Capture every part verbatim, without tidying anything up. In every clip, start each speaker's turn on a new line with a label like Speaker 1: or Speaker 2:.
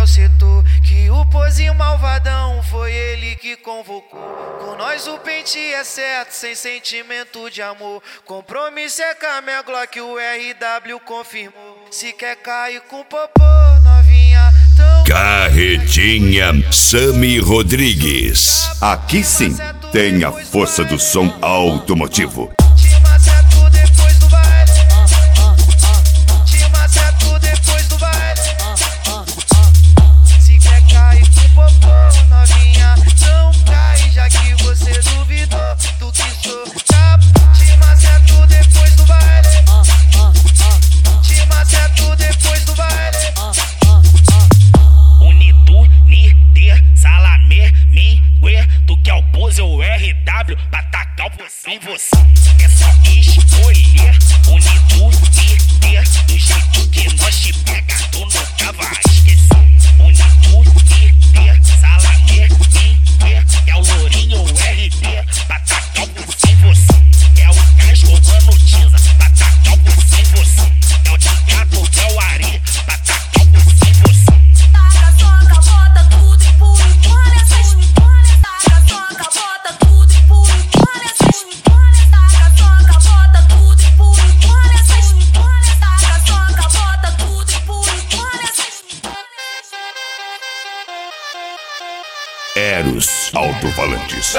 Speaker 1: setor, que o pozinho malvadão foi ele que convocou. Com nós o pente é certo, sem sentimento de amor. Compromisso é com a minha Glock, o R W confirmou. Se quer cair com popô, novinha, tão...
Speaker 2: Carretinha Sami Rodrigues. Aqui sim tem a força do som automotivo.
Speaker 1: Te maceto depois do baile. Te maceto depois do baile. Se quer cair com popô, novinha, não cai, já que você duvidou do que sou. Te maceto depois do baile. Te maceto depois do baile.
Speaker 3: Unitu, Niter, Salamé, Mingue, tu que é o pose ou R W pra tacar você em você. É só escolher Unitu, Niter, do jeito que nós te pega, tu nunca vai esquecer. Unitu, Niter, Salamé, Mingue, é o lourinho ou R D pra tacar você em você. É o gás roubando tinza pra tacar você em você. É o Tigato, é o Ari pra tacar você em você.
Speaker 4: Taca, soca, bota tudo e pula e põe essas. Taca, soca, bota tudo e pula e põe essas. Taca, soca, bota tudo e pula e põe essas. Taca, soca, bota tudo e pula e põe essas.
Speaker 2: Eros Altofalantes.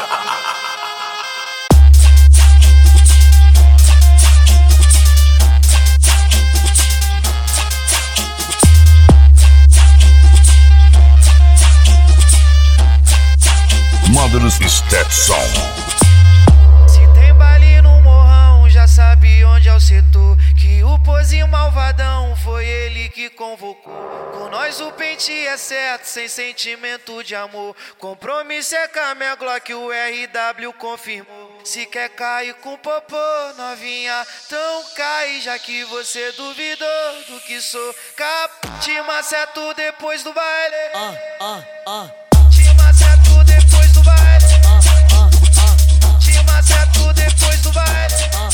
Speaker 2: Mother's Stetson.
Speaker 1: Se tem baile no morrão, já sabe onde é o setor, que o pozinho malvadão foi ele que convocou. Com nós o pente é certo, sem sentimento de amor. Compromisso é com a minha Glock, o R W confirmou. Se quer cair com popô, novinha, então cai, já que você duvidou do que sou. Cap, te maceto depois do baile.
Speaker 5: Ah, ah, ah.
Speaker 1: Te maceto depois do baile. Te maceto depois do baile.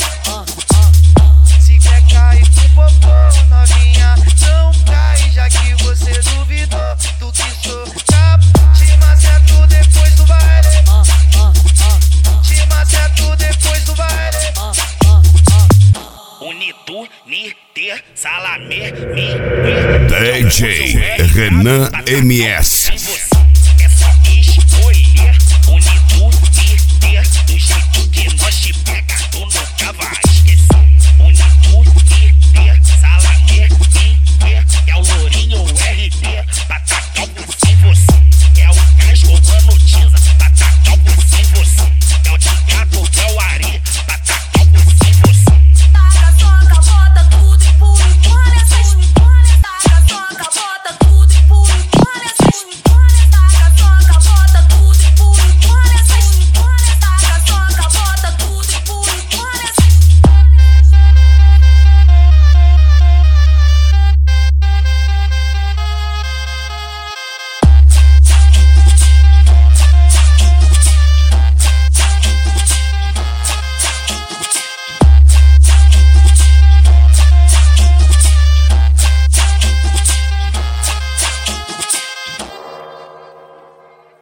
Speaker 1: Se quer cair com popô, novinha, não cai, já que você duvidou do que sou. Cap, te maceto depois do baile. Te maceto depois do baile.
Speaker 3: Unitu, Niter, Salamé, Mingue.
Speaker 2: D J Renan M S.